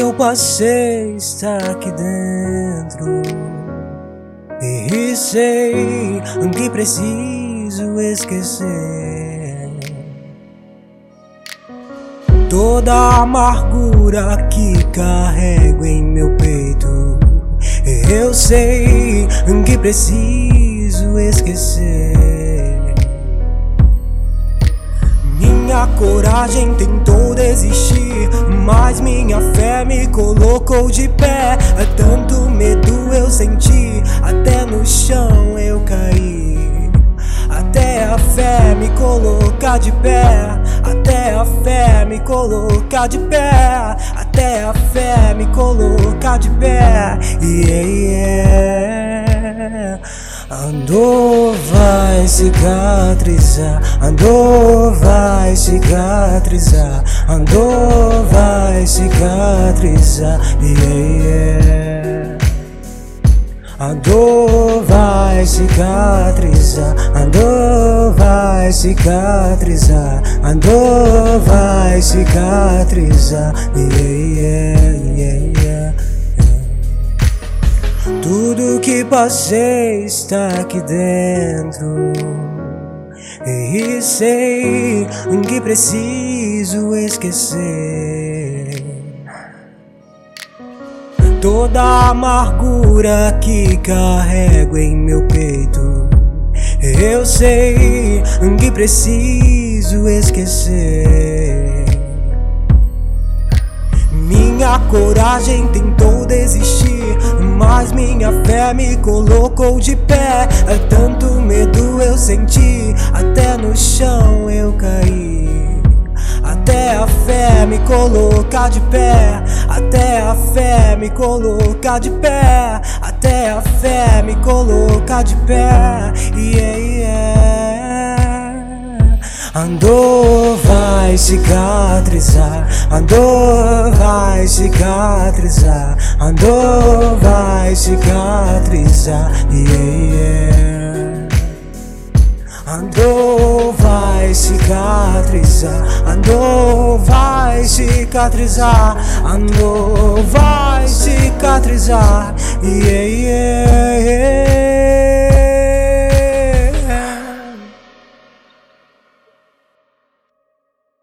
eu passei está aqui dentro, e sei que preciso esquecer toda a amargura que carrego em meu peito. Eu sei que preciso esquecer. Minha coragem tentou desistir, mas minha fé me colocou de pé. Tanto medo eu senti, até no chão eu caí. Até a fé me colocar de pé, até a fé me colocar de pé, até a fé me colocar de pé. A dor vai cicatrizar, a dor vai cicatrizar, a dor vai cicatrizar. A dor vai cicatrizar, a dor vai cicatrizar, a dor vai cicatrizar. Tudo que passei está aqui dentro, e sei que preciso esquecer toda a amargura que carrego em meu peito. Eu sei que preciso esquecer. Minha coragem tentou desistir, mas minha fé me colocou de pé. Tanto medo eu senti, até no chão eu caí. Até a fé me colocar de pé, até a fé me colocar de pé, até a fé me colocar de pé. A dor vai cicatrizar, a dor vai cicatrizar, a dor vai cicatrizar. A dor vai cicatrizar, a dor vai cicatrizar, a dor vai cicatrizar.